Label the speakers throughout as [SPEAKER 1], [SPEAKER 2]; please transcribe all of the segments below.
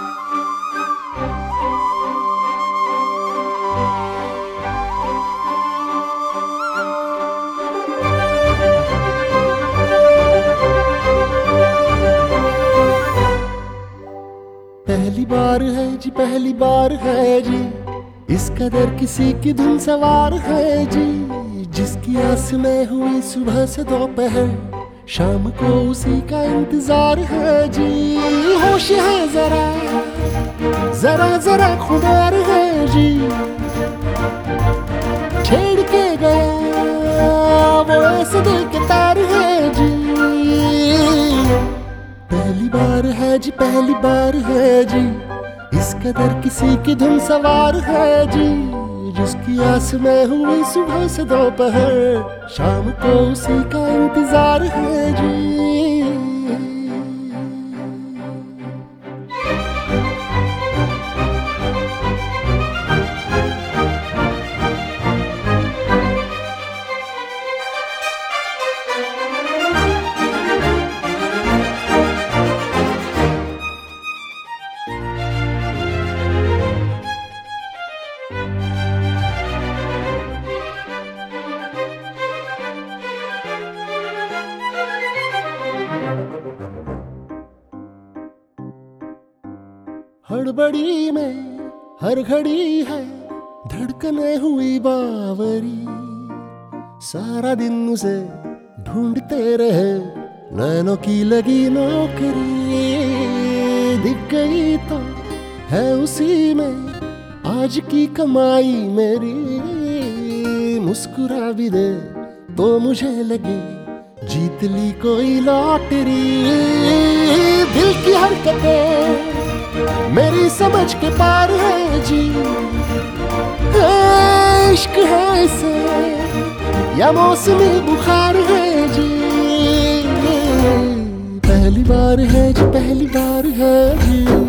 [SPEAKER 1] पहली बार है जी, पहली बार है जी, इस कदर किसी की धुन सवार है जी। जिसकी आस में हुई सुबह से दोपहर, शाम को उसी का इंतजार है जी। होश है जरा जरा जरा खुमार है जी, छेड़ के गया वो ऐसे दिल के तार है जी। पहली बार है जी, पहली बार है जी, इस कदर किसी की धुन सवार है जी। जिसकी आस में हुई सुबह से दोपहर, शाम को उसी का इंतजार है जी। हड़बड़ी में हर घड़ी है धड़कने हुई बावरी, सारा दिन उसे ढूंढते रहे नैनों की लगी नौकरी। दिख गई तो है उसी में आज की कमाई मेरी, मुस्कुरा भी दे तो मुझे लगे जीत ली कोई लॉटरी। दिल की हरकतें मेरी समझ के पार है जी, इश्क है इसे या मौसमी बुखार है जी। पहली बार है जी, पहली बार है जी।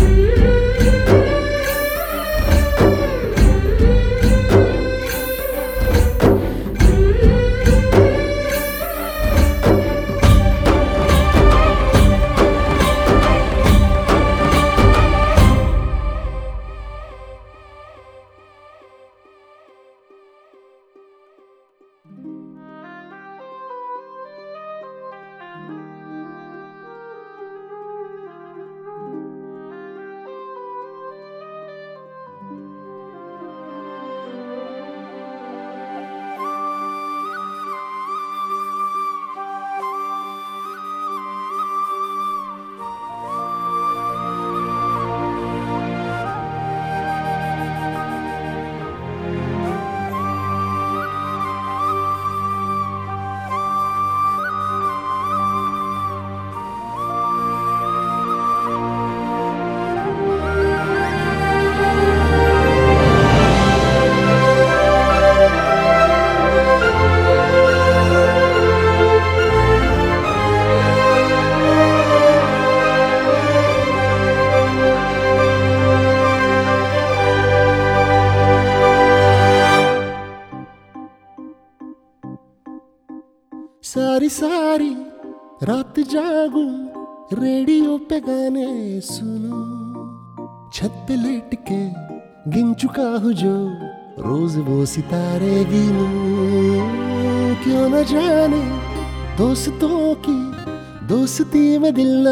[SPEAKER 1] सारी सारी रात जागूं, रेडियो पे गाने सुनूं, छत पे लेट के गिन चुका हूँ जो रोज वो सितारे गिनूं। क्यों न जाने दोस्तों की दोस्ती में दिल ना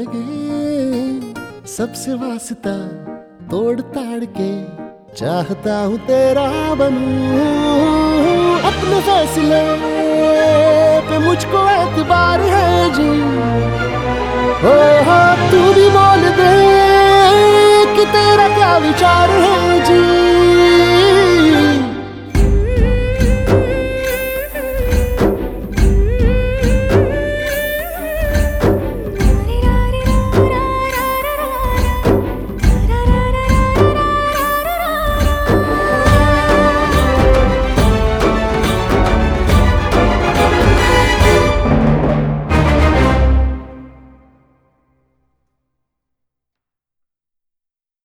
[SPEAKER 1] लगे, सबसे वास्ता तोड़ ताड़ के चाहता हूँ तेरा बनूं। अपने फैसले पे मुझको एतबार है जी, हो तू भी बोल दे कि तेरा क्या विचार है